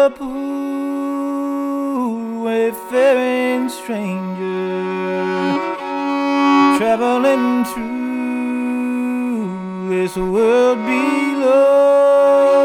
a poor wayfaring stranger traveling through this world below.